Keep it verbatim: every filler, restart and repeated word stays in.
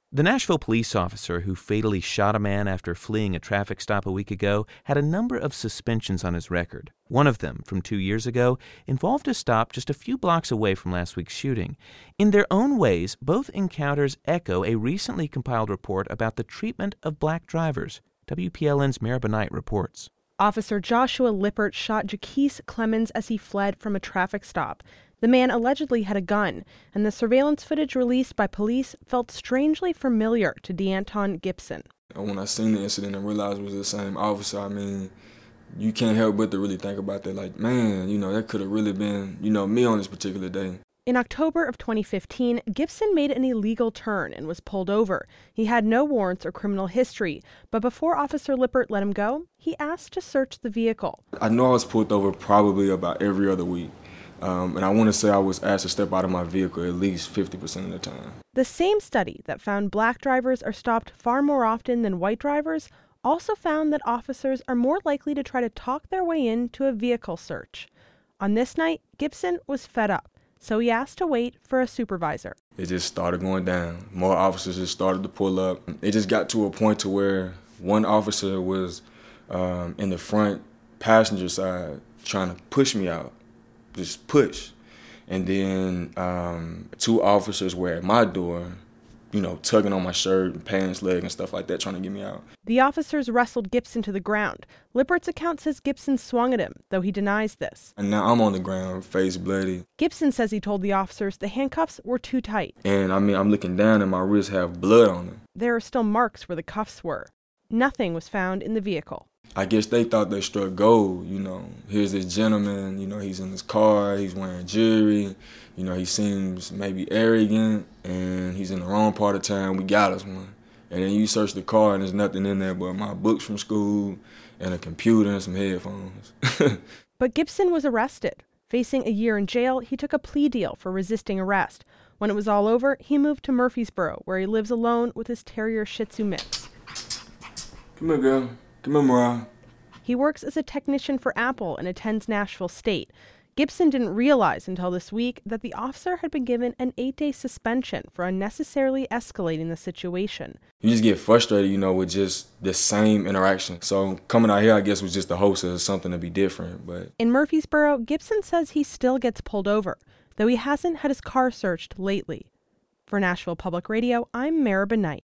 The Nashville police officer who fatally shot a man after fleeing a traffic stop a week ago had a number of suspensions on his record. One of them, from two years ago, involved a stop just a few blocks away from last week's shooting. In their own ways, both encounters echo a recently compiled report about the treatment of black drivers. W P L N's Meribah Knight reports. Officer Joshua Lippert shot Jaquise Clemens as he fled from a traffic stop. The man allegedly had a gun, and the surveillance footage released by police felt strangely familiar to DeAnton Gibson. When I seen the incident and realized it was the same officer, I mean, you can't help but to really think about that. Like, man, you know, that could have really been, you know, me on this particular day. In October of twenty fifteen, Gibson made an illegal turn and was pulled over. He had no warrants or criminal history, but before Officer Lippert let him go, he asked to search the vehicle. I know I was pulled over probably about every other week. Um, and I want to say I was asked to step out of my vehicle at least fifty percent of the time. The same study that found black drivers are stopped far more often than white drivers also found that officers are more likely to try to talk their way into a vehicle search. On this night, Gibson was fed up, so he asked to wait for a supervisor. It just started going down. More officers just started to pull up. It just got to a point to where one officer was um, in the front passenger side trying to push me out. Just push. And then um, two officers were at my door, you know, tugging on my shirt and pants, leg and stuff like that, trying to get me out. The officers wrestled Gibson to the ground. Lippert's account says Gibson swung at him, though he denies this. And now I'm on the ground, face bloody. Gibson says he told the officers the handcuffs were too tight. And I mean, I'm looking down and my wrists have blood on them. There are still marks where the cuffs were. Nothing was found in the vehicle. I guess they thought they struck gold, you know. Here's this gentleman, you know, he's in his car, he's wearing jewelry, you know, he seems maybe arrogant, and he's in the wrong part of town, we got us one. And then you search the car and there's nothing in there but my books from school and a computer and some headphones. But Gibson was arrested. Facing a year in jail, he took a plea deal for resisting arrest. When it was all over, he moved to Murfreesboro, where he lives alone with his terrier Shih Tzu mix. Come here, girl. Come here, Mariah. He works as a technician for Apple and attends Nashville State. Gibson didn't realize until this week that the officer had been given an eight-day suspension for unnecessarily escalating the situation. You just get frustrated, you know, with just the same interaction. So coming out here, I guess, was just the hope of something to be different. But in Murfreesboro, Gibson says he still gets pulled over, though he hasn't had his car searched lately. For Nashville Public Radio, I'm Meribah Knight.